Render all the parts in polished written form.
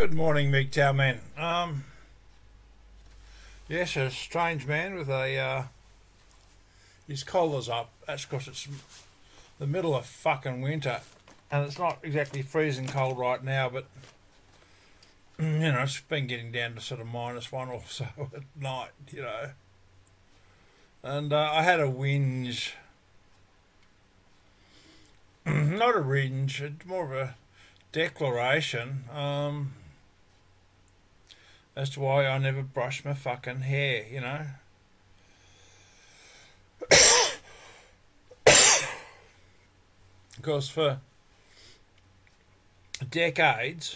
Good morning, MGTOW man. Yes, a strange man with his collar's up. That's because it's the middle of fucking winter, and it's not exactly freezing cold right now. But it's been getting down to sort of -1 or so at night. And I had a whinge, not a whinge, it's more of a declaration. As to why I never brush my fucking hair. Because for decades,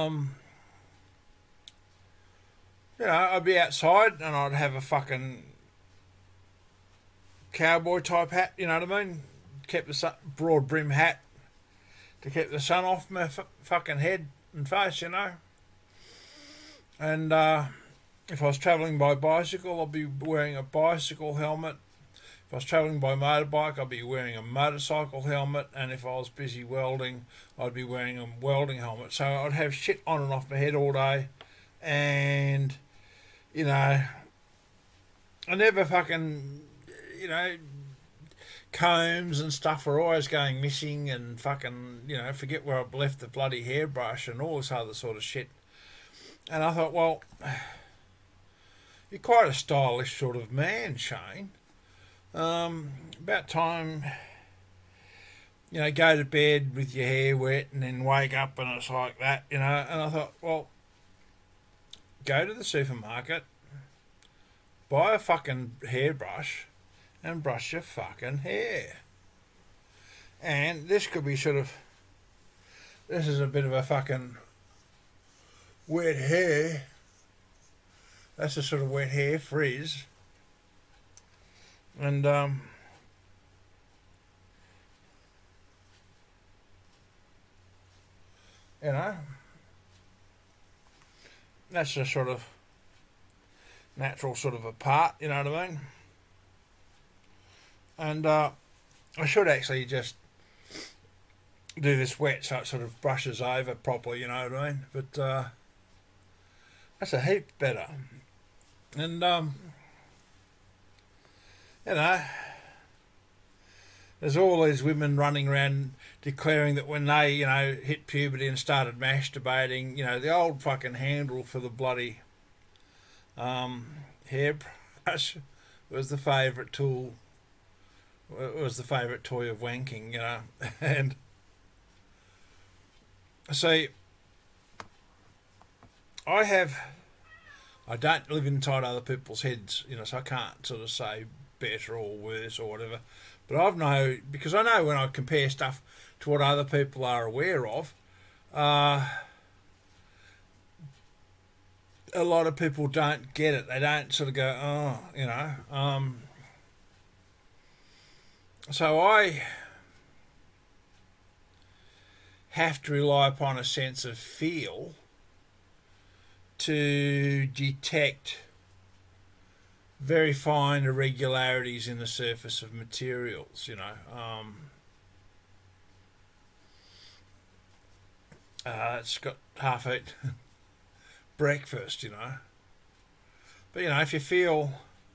I'd be outside and I'd have a fucking cowboy type hat, you know what I mean? Kept the broad brim hat to keep the sun off my fucking head and face. And if I was travelling by bicycle, I'd be wearing a bicycle helmet. If I was travelling by motorbike, I'd be wearing a motorcycle helmet. And if I was busy welding, I'd be wearing a welding helmet. So I'd have shit on and off my head all day. And, I never fucking, combs and stuff are always going missing and fucking, forget where I've left the bloody hairbrush and all this other sort of shit. And I thought, well, you're quite a stylish sort of man, Shane. About time, go to bed with your hair wet and then wake up and it's like that. And I thought, well, go to the supermarket, buy a fucking hairbrush and brush your fucking hair. And this could be this is a bit of a fucking wet hair. That's a sort of wet hair frizz. And that's a sort of natural sort of a part, you know what I mean? And I should actually just do this wet so it sort of brushes over properly, you know what I mean? But that's a heap better. And there's all these women running around declaring that when they, hit puberty and started masturbating, the old fucking handle for the bloody hairbrush was the favourite tool. It was the favourite toy of wanking, And see, I don't live inside other people's heads, so I can't sort of say better or worse or whatever. But because I know when I compare stuff to what other people are aware of, a lot of people don't get it. They don't sort of go, oh. So I have to rely upon a sense of feel to detect very fine irregularities in the surface of materials, it's got half-eaten breakfast, But, if you feel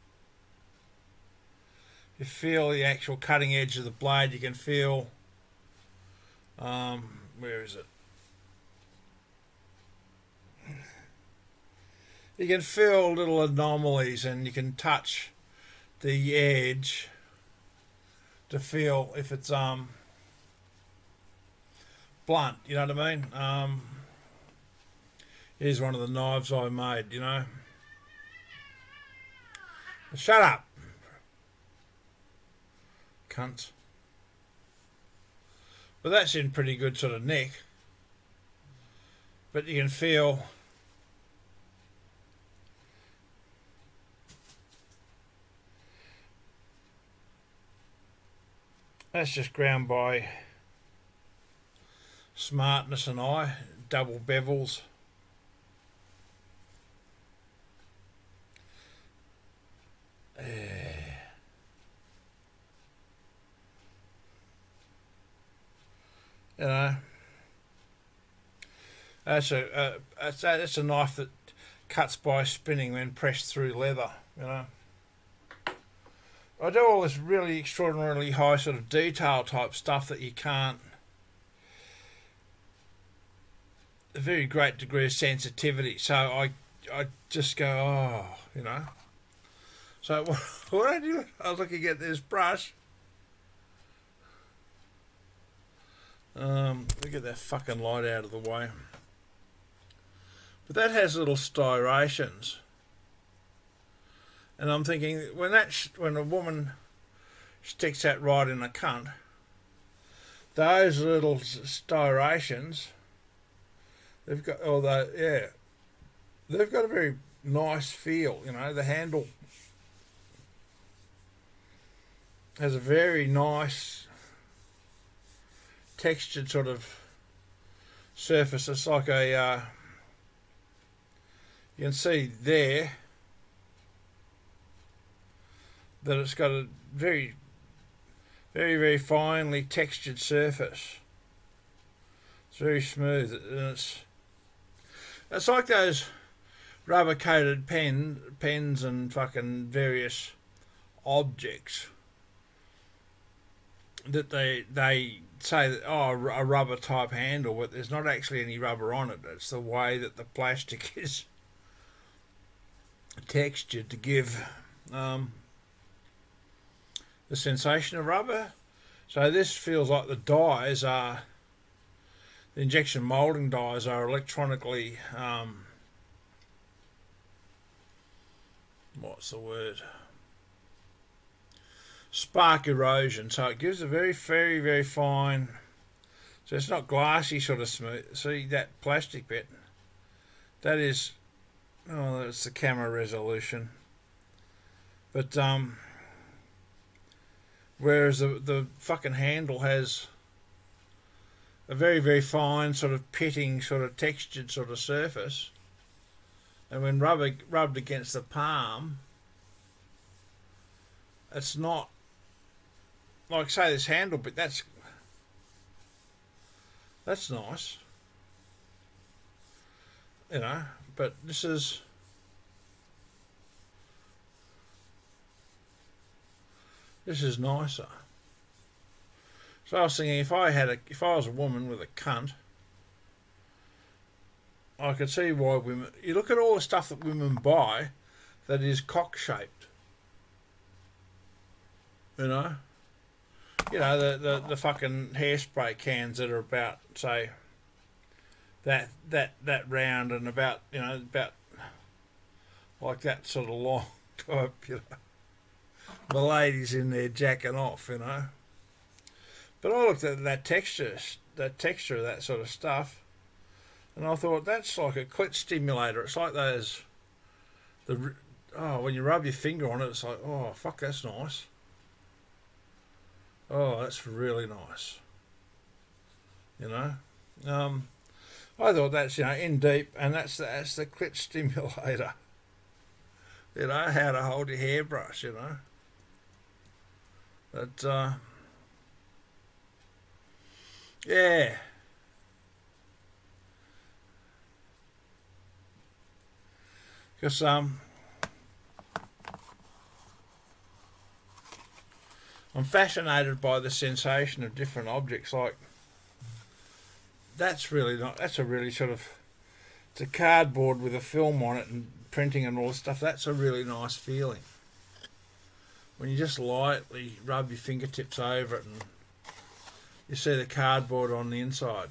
the actual cutting edge of the blade, you can feel, where is it? You can feel little anomalies and you can touch the edge to feel if it's blunt, you know what I mean? Here's one of the knives I made, Shut up, cunts. But that's in pretty good sort of nick. But you can feel that's just ground by Smartness and I, double bevels. You know, That's a knife that cuts by spinning when pressed through leather. You know. I do all this really extraordinarily high sort of detail type stuff that you can't. A very great degree of sensitivity. So I just go, oh, you know. So what I do, I was looking at this brush. Look at that fucking light out of the way. But that has little striations. And I'm thinking, when a woman sticks that right in a cunt, those little striations, they've got a very nice feel. You know, the handle has a very nice textured sort of surface. It's like you can see there that it's got a very, very, very finely textured surface. It's very smooth, and it's like those rubber coated pens and fucking various objects that they say that, oh, a rubber type handle, but there's not actually any rubber on it. It's the way that the plastic is textured to give the sensation of rubber. So this feels like the injection moulding dies are electronically what's the word? Spark erosion. So it gives a very, very, very fine. So it's not glassy sort of smooth. See that plastic bit? That is, oh, that's the camera resolution. But whereas the fucking handle has a very, very fine sort of pitting, sort of textured sort of surface, and when rubbed against the palm, it's not like, say, this handle bit. That's nice, you know. But this is nicer. So I was thinking, if I was a woman with a cunt, I could see why women. You look at all the stuff that women buy that is cock shaped. You know, the fucking hairspray cans that are about, say, that round and about like that sort of long type. You know, the ladies in there jacking off. You know. But I looked at that texture of that sort of stuff, and I thought, that's like a clit stimulator. It's like those, when you rub your finger on it, it's like, oh, fuck, that's nice. Oh, that's really nice. You know, I thought that's, in deep, and that's the clit stimulator. You know, how to hold your hairbrush. You know, but. Yeah. Because I'm fascinated by the sensation of different objects. Like, that's a really sort of, it's a cardboard with a film on it and printing and all this stuff. That's a really nice feeling. When you just lightly rub your fingertips over it and you see the cardboard on the inside.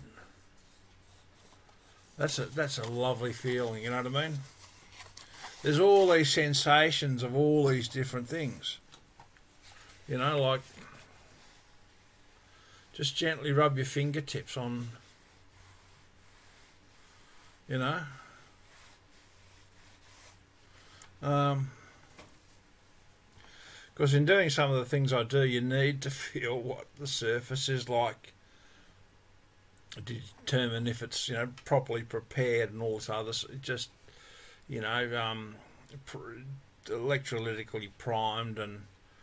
That's a lovely feeling, you know what I mean? There's all these sensations of all these different things. You know, like, just gently rub your fingertips on, you know. Because in doing some of the things I do, you need to feel what the surface is like to determine if it's, properly prepared and all this other, just, electrolytically primed and,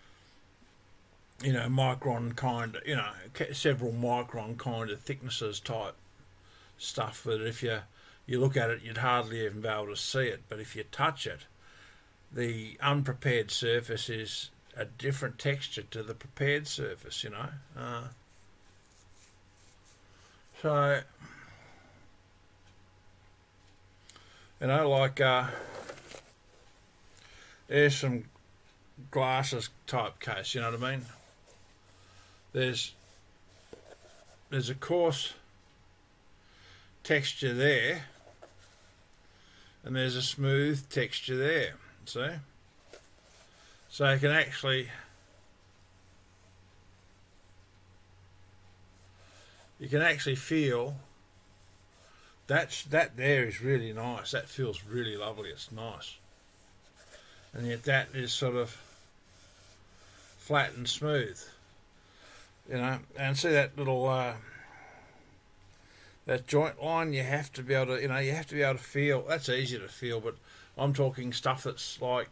micron kind of, several micron kind of thicknesses type stuff. That if you you look at it, you'd hardly even be able to see it. But if you touch it, the unprepared surface is a different texture to the prepared surface, you know. So, you know, like there's some glasses type case, you know what I mean? There's a coarse texture there, and there's a smooth texture there. See? So you can actually feel that there is really nice. That feels really lovely. It's nice, and yet that is sort of flat and smooth. You know, and see that little that joint line. You have to be able to, you know, you have to be able to feel. That's easy to feel, but I'm talking stuff that's like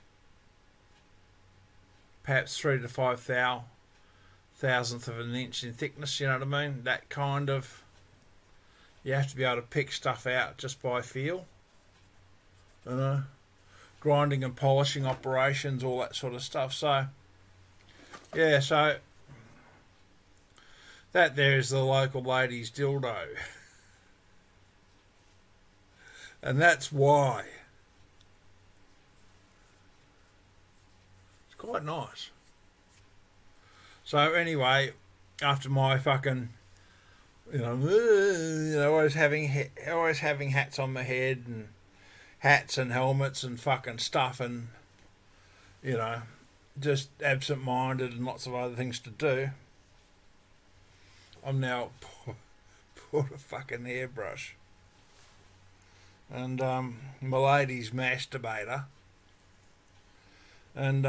perhaps 3 to 5 thousandth of an inch in thickness. You know what I mean? That kind of. You have to be able to pick stuff out just by feel. You know, grinding and polishing operations, all that sort of stuff. So, yeah, so that there is the local lady's dildo. And that's why. It's quite nice. So anyway, after my fucking, you know, always having hats on my head and hats and helmets and fucking stuff, and you know, just absent-minded and lots of other things to do. I'm now bought a fucking hairbrush and my lady's masturbator, and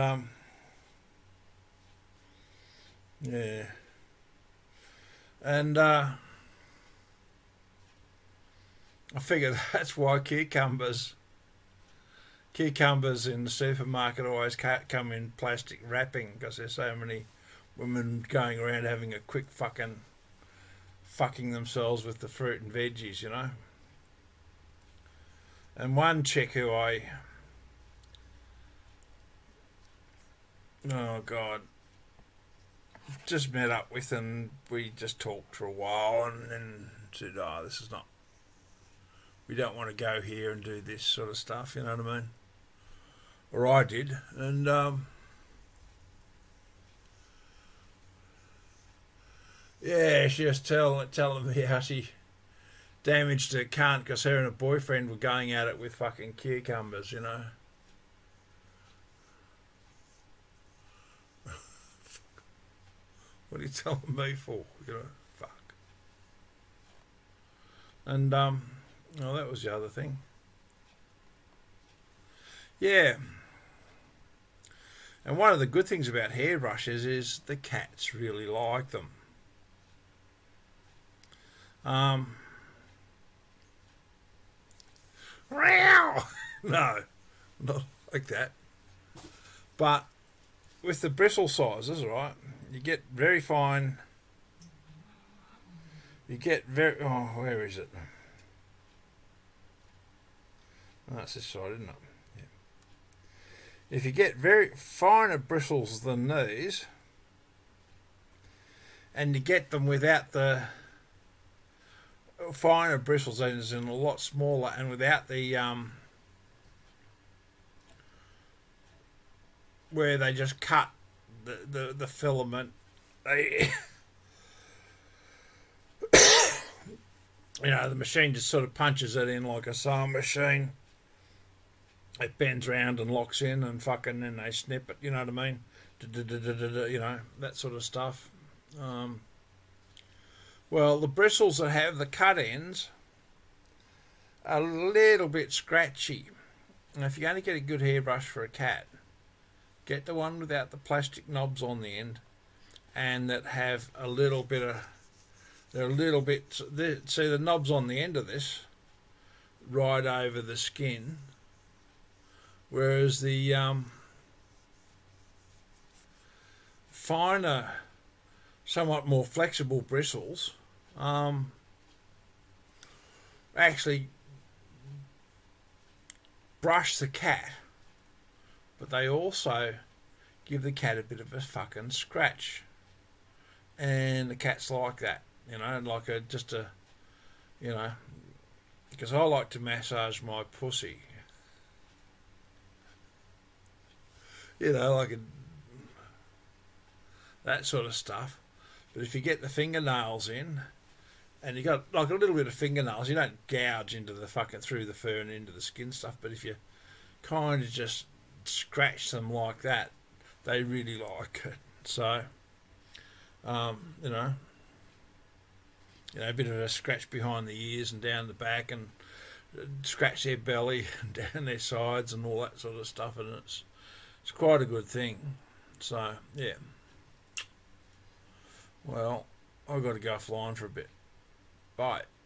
yeah, and I figure that's why cucumbers in the supermarket always come in plastic wrapping, because there's so many women going around having a quick fucking fucking themselves with the fruit and veggies, you know. And one chick who oh God, just met up with, and we just talked for a while, and then said, oh, this is not, we don't want to go here and do this sort of stuff, you know what I mean? Or I did, and yeah, she was telling me how she damaged her cunt because her and her boyfriend were going at it with fucking cucumbers, you know. What are you telling me for, you know? Fuck. And well, that was the other thing. Yeah. And one of the good things about hairbrushes is the cats really like them. No, not like that. But with the bristle sizes, right, you get very fine. You get very. Oh, where is it? Oh, that's this side, isn't it? Yeah. If you get very finer bristles than these, and you get them without the finer bristles, and a lot smaller, and without the where they just cut the filament, they you know, the machine just sort of punches it in like a sewing machine. It bends round and locks in, and fucking then they snip it, you know what I mean? You know, that sort of stuff. Well, the bristles that have the cut ends are a little bit scratchy. And if you're going to get a good hairbrush for a cat, get the one without the plastic knobs on the end, and that have a little bit of, they're a little bit, see the knobs on the end of this, right over the skin, whereas the finer, somewhat more flexible bristles actually brush the cat, but they also give the cat a bit of a fucking scratch. And the cat's like that, you know, like you know, because I like to massage my pussy. You know, like that sort of stuff. But if you get the fingernails in, and you got like a little bit of fingernails, you don't gouge into the fucking through the fur and into the skin stuff. But if you kind of just scratch them like that, they really like it. So, you know, a bit of a scratch behind the ears and down the back, and scratch their belly and down their sides and all that sort of stuff, and it's quite a good thing. So yeah. Well, I've got to go offline for a bit. Bye.